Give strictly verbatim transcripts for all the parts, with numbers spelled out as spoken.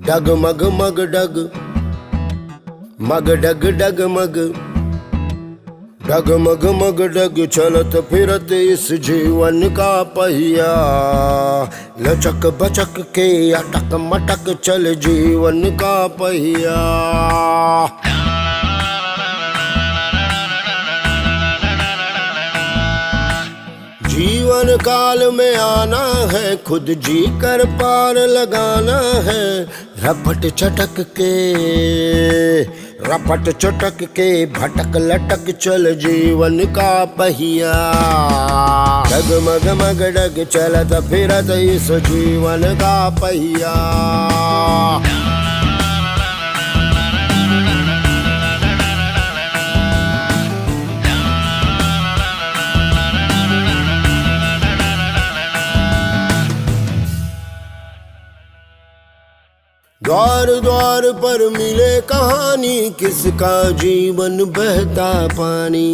डगमग मग डग मग डग डग मग डगमग मग डग चलत फिरत इस जीवन का पहिया, लचक बचक के अटक मटक चल जीवन का पहिया। जीवन काल में आना है, खुद जी कर पार लगाना है। रपट चटक के रपट चटक के भटक लटक चल जीवन का पहिया, डगमग मग डग चलत फिरत इस जीवन का पहिया। द्वार द्वार पर मिले कहानी, किसका जीवन बहता पानी।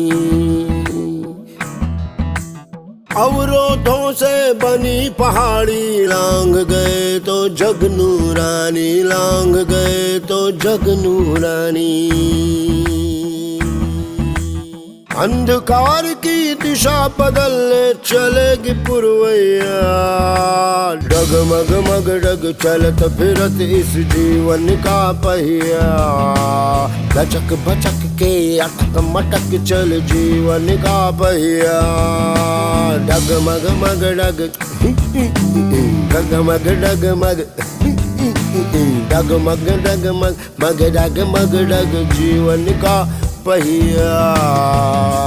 अवरोधों से बनी पहाड़ी, लांग गए तो जग नूरानी, लांग गए तो जग नूरानी। अंधकार की दिशा बदलने चलेगी पुरवैया, डगमग मग डग चलत फिरत इस जीवन का पहिया, लचक बचक के अटक मटक चल जीवन का पहिया, डगमग मग डग डगमग डगमग डगमग डगमग मग डग मग डग जीवन का पहिया।